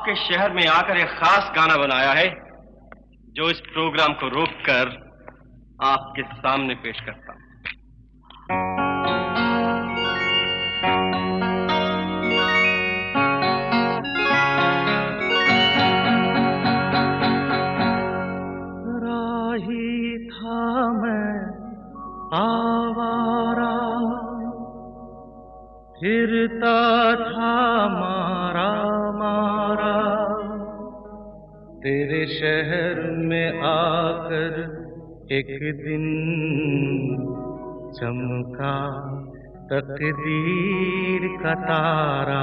आपके शहर में आकर एक खास गाना बनाया है जो इस प्रोग्राम को रोककर आपके सामने पेश करता हूं। राही था मैं आवारा, फिरता था मारा मारा, तेरे शहर में आकर एक दिन चमका तकदीर का तारा।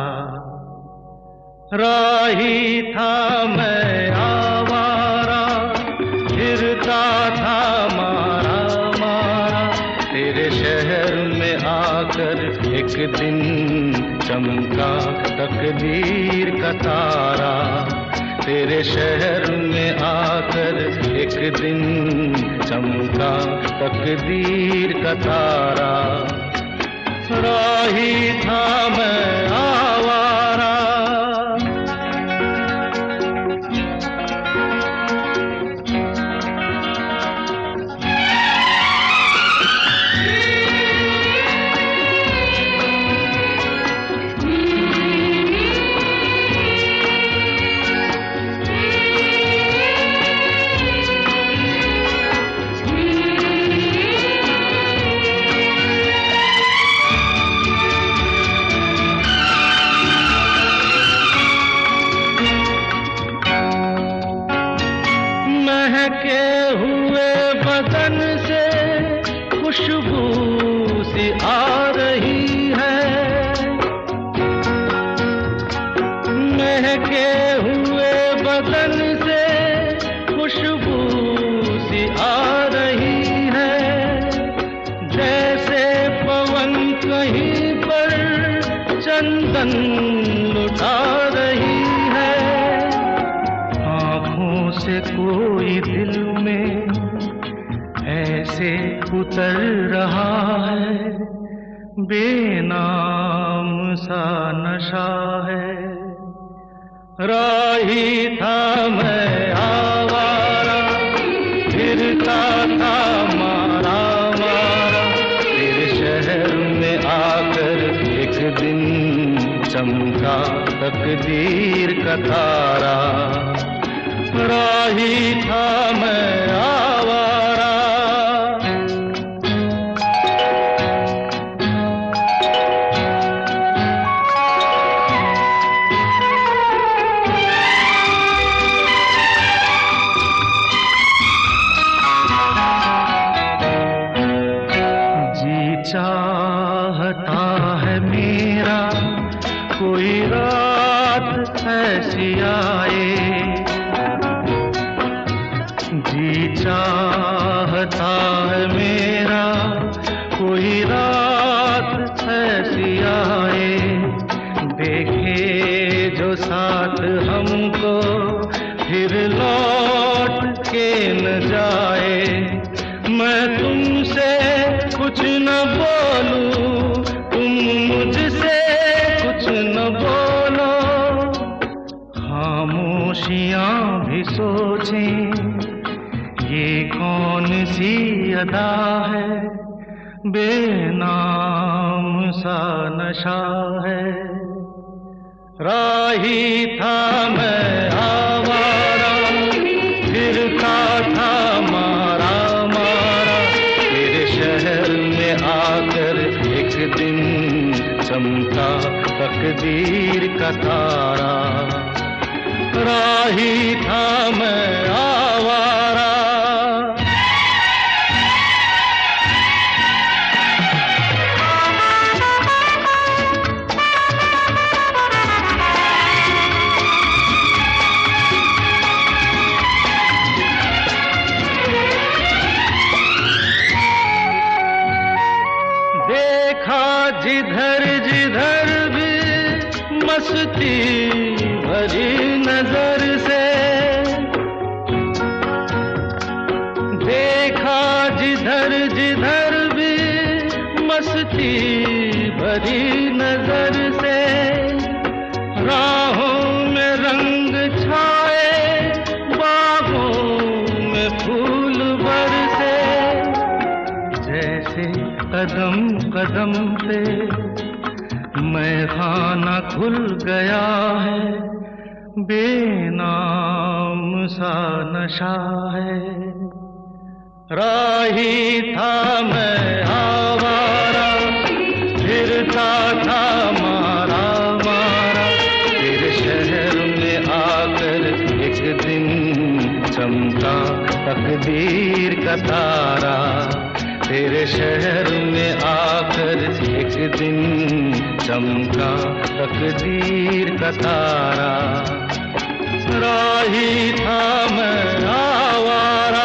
राही था मैं आवारा, फिरता था मारा मारा, तेरे शहर में आकर एक दिन चमका तकदीर का तारा। तेरे शहर में आकर एक दिन चमका तकदीर का तारा। राही था मैं आवारा। महके हुए बदन से खुशबू सी आ रही है, महके हुए बदन से खुशबू सी आ रही है। जैसे पवन कहीं पर चंदन लुटा रही है, आँखों से कोई दिल में ऐसे उतर रहा है, बेनाम सा नशा है। राही था मैं आवारा, फिरता था मारा मारा, तेरे शहर में आकर एक दिन चमका तकदीर का तारा। राही था मैं आवारा। जी चाहता है मेरा कोई रात ऐसी आए, जी चाहता है मेरा कोई रात ऐसी आए, देखे जो साथ हमको फिर लौट के न जाए। मैं तुमसे कुछ न बोलूं, तुम मुझसे कुछ न बोलो, खामोशियां भी सोचें ये कौन सी अदा है, बेनाम सा नशा है। राही था मैं आवारा, फिरता था मारा मारा, तेरे शहर में आकर एक दिन चमका तकदीर का तारा। राही था मैं आवारा। देखा जिधर जिधर भी मस्ती भरी नजर से, देखा जिधर जिधर भी मस्ती भरी नजर से, राहों में रंग दम पे मैं खाना खुल गया है, बेनाम सा नशा है। राही था मैं आवारा, फिरता था मारा मारा, तेरे शहर में आकर एक दिन चमका तकदीर का तारा। तेरे शहर में आकर एक दिन चमका तकदीर का तारा। राही था मैं आवारा,